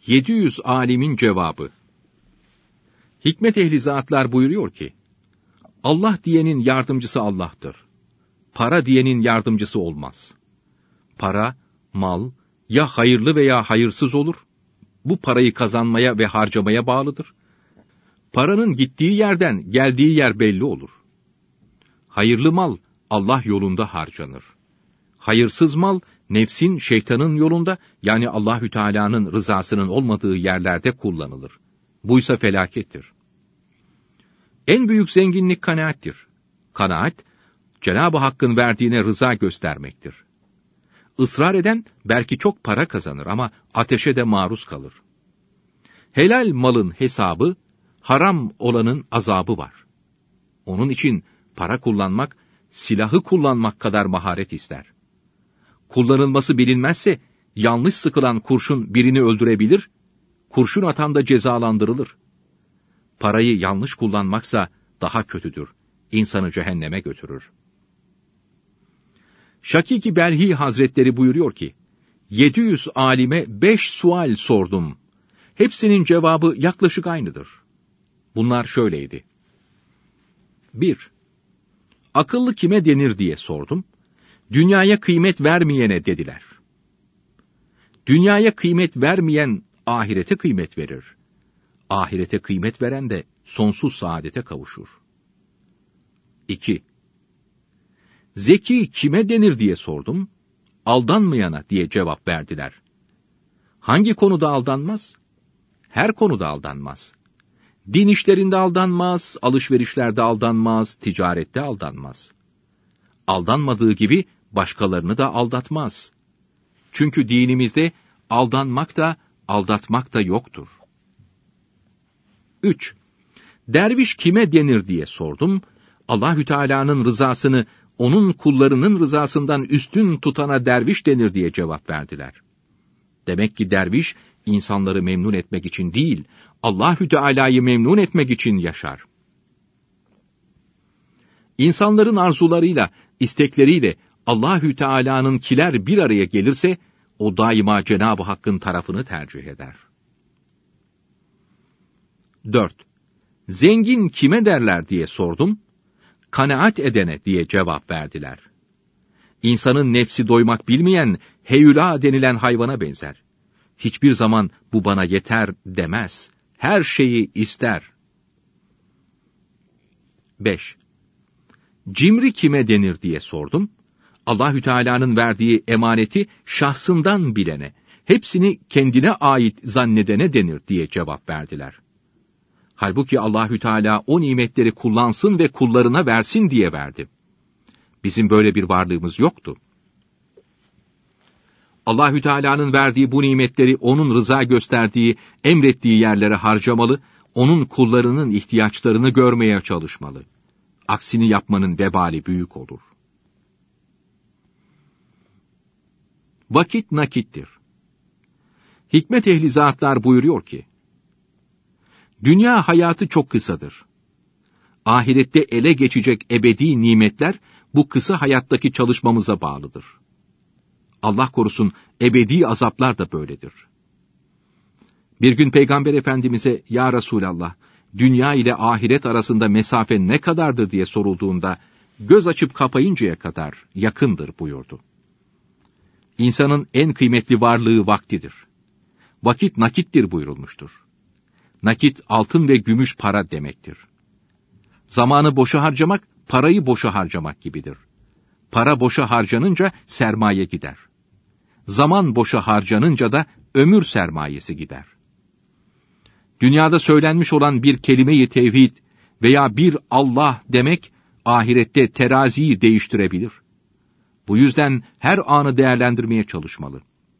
700 alimin cevabı. Hikmet ehli zatlar buyuruyor ki, Allah diyenin yardımcısı Allah'tır. Para diyenin yardımcısı olmaz. Para, mal, ya hayırlı veya hayırsız olur, bu parayı kazanmaya ve harcamaya bağlıdır. Paranın gittiği yerden geldiği yer belli olur. Hayırlı mal, Allah yolunda harcanır. Hayırsız mal, nefsin, şeytanın yolunda, yani Allahü Teala'nın rızasının olmadığı yerlerde kullanılır. Buysa felakettir. En büyük zenginlik kanaattir. Kanaat, Cenab-ı Hakk'ın verdiğine rıza göstermektir. Israr eden belki çok para kazanır ama ateşe de maruz kalır. Helal malın hesabı, haram olanın azabı var. Onun için para kullanmak, silahı kullanmak kadar maharet ister. Kullanılması bilinmezse, yanlış sıkılan kurşun birini öldürebilir, kurşun atan da cezalandırılır. Parayı yanlış kullanmaksa daha kötüdür, insanı cehenneme götürür. Şakik-i Belhi Hazretleri buyuruyor ki, 700 alime 5 sual sordum. Hepsinin cevabı yaklaşık aynıdır. Bunlar şöyleydi. 1. Akıllı kime denir diye sordum. Dünyaya kıymet vermeyene dediler. Dünyaya kıymet vermeyen ahirete kıymet verir. Ahirete kıymet veren de sonsuz saadete kavuşur. 2. Zeki kime denir diye sordum. Aldanmayana diye cevap verdiler. Hangi konuda aldanmaz? Her konuda aldanmaz. Din işlerinde aldanmaz, alışverişlerde aldanmaz, ticarette aldanmaz. Aldanmadığı gibi başkalarını da aldatmaz. Çünkü dinimizde aldanmak da, aldatmak da yoktur. 3. Derviş kime denir diye sordum. Allahü Teala'nın rızasını onun kullarının rızasından üstün tutana derviş denir diye cevap verdiler. Demek ki derviş insanları memnun etmek için değil, Allahü Teala'yı memnun etmek için yaşar. İnsanların arzularıyla, istekleriyle Allahü Teala'nınkiler bir araya gelirse, o daima Cenab-ı Hakk'ın tarafını tercih eder. 4. Zengin kime derler diye sordum. Kanaat edene diye cevap verdiler. İnsanın nefsi doymak bilmeyen, heyula denilen hayvana benzer. Hiçbir zaman bu bana yeter demez. Her şeyi ister. 5. Cimri kime denir diye sordum. Allahü Teala'nın verdiği emaneti şahsından bilene, hepsini kendine ait zannedene denir diye cevap verdiler. Halbuki Allahü Teala o nimetleri kullansın ve kullarına versin diye verdi. Bizim böyle bir varlığımız yoktu. Allahü Teala'nın verdiği bu nimetleri onun rıza gösterdiği, emrettiği yerlere harcamalı, onun kullarının ihtiyaçlarını görmeye çalışmalı. Aksini yapmanın vebali büyük olur. Vakit nakittir. Hikmet ehli zatlar buyuruyor ki, dünya hayatı çok kısadır. Ahirette ele geçecek ebedi nimetler bu kısa hayattaki çalışmamıza bağlıdır. Allah korusun, ebedi azaplar da böyledir. Bir gün Peygamber Efendimiz'e, "Ya Resulallah, dünya ile ahiret arasında mesafe ne kadardır?" diye sorulduğunda, "Göz açıp kapayıncaya kadar yakındır." buyurdu. İnsanın en kıymetli varlığı vaktidir. Vakit nakittir buyurulmuştur. Nakit, altın ve gümüş para demektir. Zamanı boşa harcamak, parayı boşa harcamak gibidir. Para boşa harcanınca sermaye gider. Zaman boşa harcanınca da ömür sermayesi gider. Dünyada söylenmiş olan bir kelime-i tevhid veya bir Allah demek, ahirette teraziyi değiştirebilir. Bu yüzden her anı değerlendirmeye çalışmalı.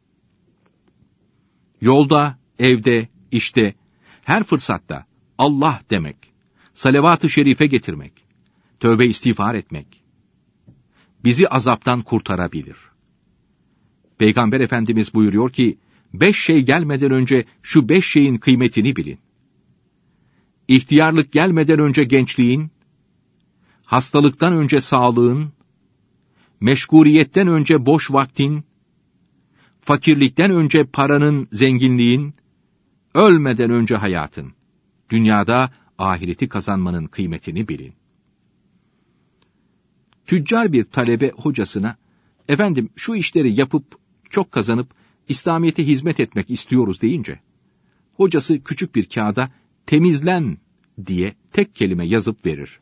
Yolda, evde, işte, her fırsatta Allah demek, salavat-ı şerife getirmek, tövbe istiğfar etmek, bizi azaptan kurtarabilir. Peygamber Efendimiz buyuruyor ki, 5 şey gelmeden önce şu 5 şeyin kıymetini bilin. İhtiyarlık gelmeden önce gençliğin, hastalıktan önce sağlığın, meşguriyetten önce boş vaktin, fakirlikten önce paranın, zenginliğin, ölmeden önce hayatın. Dünyada ahireti kazanmanın kıymetini bilin. Tüccar bir talebe hocasına, efendim şu işleri yapıp, çok kazanıp, İslamiyet'e hizmet etmek istiyoruz deyince, hocası küçük bir kağıda temizlen diye tek kelime yazıp verir.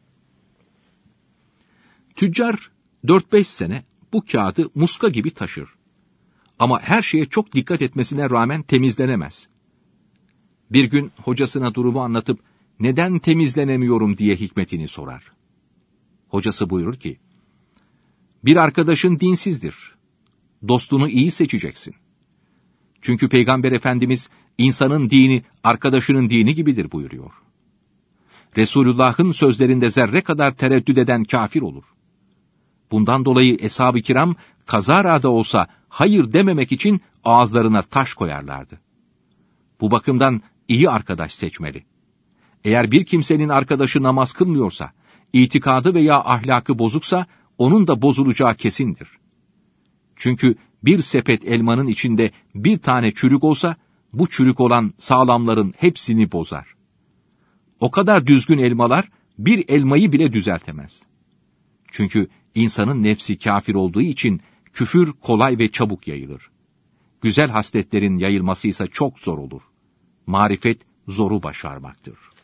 Tüccar 4-5 sene bu kağıdı muska gibi taşır. Ama her şeye çok dikkat etmesine rağmen temizlenemez. Bir gün hocasına durumu anlatıp, neden temizlenemiyorum diye hikmetini sorar. Hocası buyurur ki, bir arkadaşın dinsizdir. Dostunu iyi seçeceksin. Çünkü Peygamber Efendimiz, insanın dini arkadaşının dini gibidir buyuruyor. Resulullah'ın sözlerinde zerre kadar tereddüt eden kafir olur. Bundan dolayı eshab-ı kiram, kazara da olsa hayır dememek için ağızlarına taş koyarlardı. Bu bakımdan iyi arkadaş seçmeli. Eğer bir kimsenin arkadaşı namaz kılmıyorsa, itikadı veya ahlakı bozuksa, onun da bozulacağı kesindir. Çünkü bir sepet elmanın içinde bir tane çürük olsa, bu çürük olan sağlamların hepsini bozar. O kadar düzgün elmalar, bir elmayı bile düzeltemez. Çünkü insanın nefsi kafir olduğu için, küfür kolay ve çabuk yayılır. Güzel hasletlerin yayılması ise çok zor olur. Marifet zoru başarmaktır.